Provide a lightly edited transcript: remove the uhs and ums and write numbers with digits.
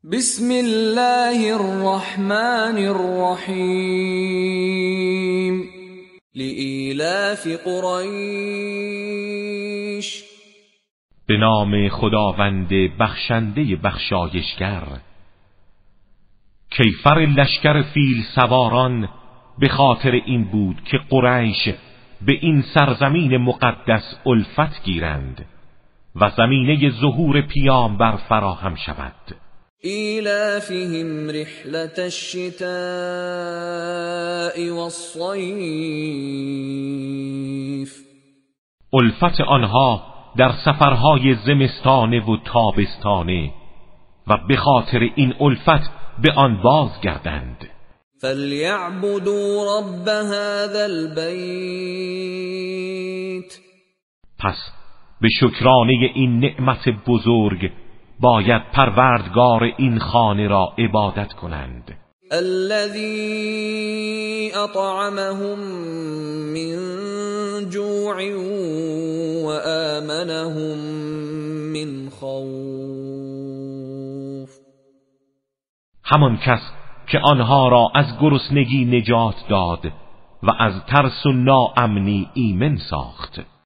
بسم الله الرحمن الرحیم لإیلاف قریش. به نام خداوند بخشنده بخشایشگر. کیفر لشکر فیل سواران به خاطر این بود که قریش به این سرزمین مقدس الفت گیرند و زمینه ظهور پیامبر فراهم شود. ایلافهم رحلة الشتاء والصیف. الفت آنها در سفرهای زمستانه و تابستانه و به خاطر این الفت به آن بازگردند. فلیعبدوا رب هذا البیت. پس به شکرانه این نعمت بزرگ باید پروردگار این خانه را عبادت کنند. الذي اطعمهم من جوع وآمنهم من خوف. همان کس که آنها را از گرسنگی نجات داد و از ترس و ناامنی ایمن ساخت.